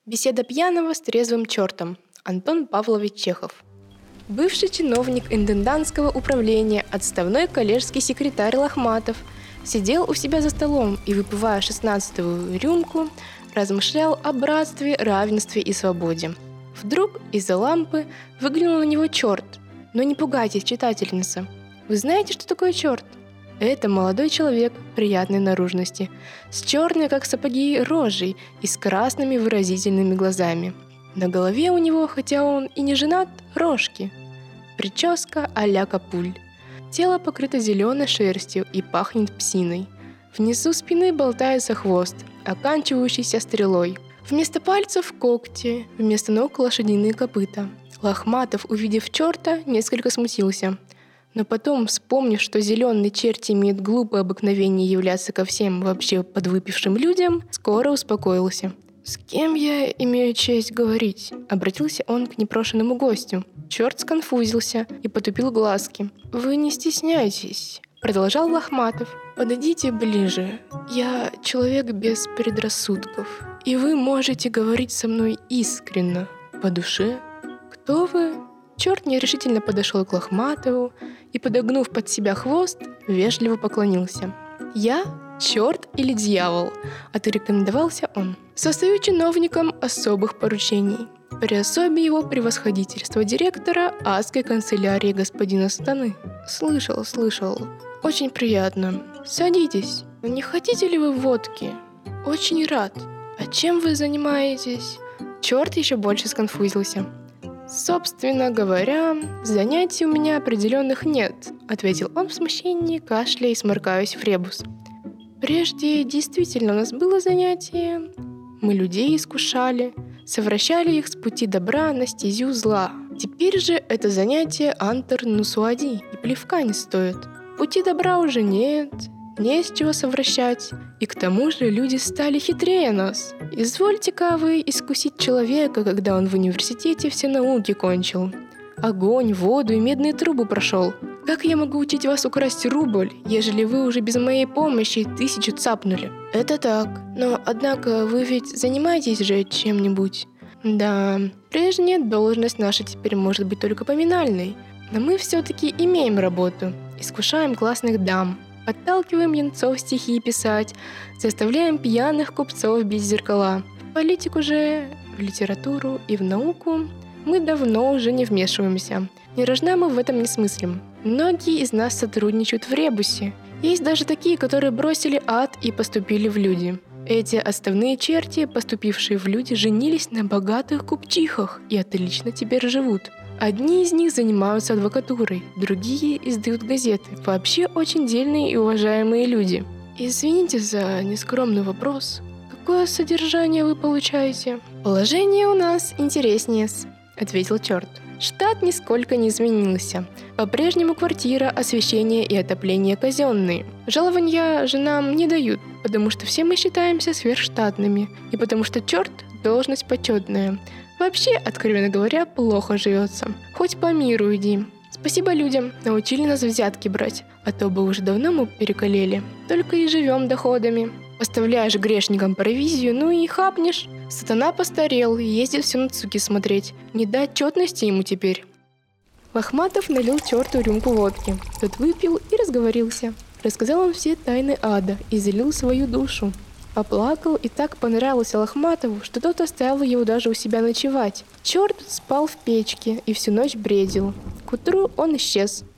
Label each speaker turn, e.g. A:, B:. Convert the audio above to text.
A: Беседа пьяного с трезвым чертом. Антон Павлович Чехов. Бывший чиновник интендантского управления, отставной коллежский секретарь Лохматов, сидел у себя за столом и, выпивая 16-ю рюмку, размышлял о братстве, равенстве и свободе. Вдруг из-за лампы выглянул на него черт. Но не пугайтесь, читательница. Вы знаете, что такое черт? Это молодой человек приятной наружности, с черной, как сапоги, рожей и с красными выразительными глазами. На голове у него, хотя он и не женат, рожки. Прическа а-ля Капуль. Тело покрыто зеленой шерстью и пахнет псиной. Внизу спины болтается хвост, оканчивающийся стрелой. Вместо пальцев когти, вместо ног лошадиные копыта. Лохматов, увидев черта, несколько смутился. Но потом, вспомнив, что зеленые черти имеют глупое обыкновение являться ко всем вообще подвыпившим людям, скоро успокоился. «С кем я имею честь говорить?» — обратился он к непрошенному гостю. Черт сконфузился и потупил глазки. «Вы не стесняйтесь», — продолжал Лохматов. «Подойдите ближе. Я человек без предрассудков, и вы можете говорить со мной искренно, по душе. Кто вы?» Черт нерешительно подошел к Лохматову и, подогнув под себя хвост, вежливо поклонился. «Я черт или дьявол?» — отрекомендовался он. «Состою чиновником особых поручений. При особе его превосходительства директора адской канцелярии господина Станы». «Слышал. Очень приятно. Садитесь. Не хотите ли вы водки?» «Очень рад. А чем вы занимаетесь?» Черт еще больше сконфузился. «Собственно говоря, занятий у меня определенных нет», — ответил он в смущении, кашляя и сморкаясь в ребус. «Прежде действительно у нас было занятие. Мы людей искушали, совращали их с пути добра на стезю зла. Теперь же это занятие антер нусуади, и плевка не стоит. Пути добра уже нет, не с чего совращать, и к тому же люди стали хитрее нас. Извольте-ка вы искусить человека, когда он в университете все науки кончил. Огонь, воду и медные трубы прошел. Как я могу учить вас украсть рубль, ежели вы уже без моей помощи 1000 цапнули?» «Это так, но, однако, вы ведь занимаетесь же чем-нибудь?» «Да, прежняя должность наша теперь может быть только поминальной, но мы все-таки имеем работу, искушаем классных дам». Подталкиваем янцов стихи писать, заставляем пьяных купцов бить зеркала. В политику же, в литературу и в науку мы давно уже не вмешиваемся. Ни рожна мы в этом не смыслим. Многие из нас сотрудничают в ребусе. Есть даже такие, которые бросили ад и поступили в люди. Эти отставные черти, поступившие в люди, женились на богатых купчихах и отлично теперь живут. Одни из них занимаются адвокатурой, другие издают газеты. Вообще очень дельные и уважаемые люди. Извините за нескромный вопрос. Какое содержание вы получаете? «Положение у нас интереснее», — ответил черт. Штат нисколько не изменился. По-прежнему квартира, освещение и отопление казенные. Жалования же нам не дают, потому что все мы считаемся сверхштатными, и потому что черт – должность почетная. Вообще, откровенно говоря, плохо живется. Хоть по миру иди. Спасибо людям, научили нас взятки брать, а то бы уже давно мы перекалели. Только и живем доходами. Поставляешь грешникам провизию, ну и хапнешь. Сатана постарел, ездит все на цуки смотреть. Не до отчетности ему теперь». Лохматов налил черту рюмку водки. Тот выпил и разговорился. Рассказал он все тайны ада и залил свою душу. Поплакал, и так понравился Лохматову, что тот оставил его даже у себя ночевать. Черт спал в печке и всю ночь бредил. К утру он исчез.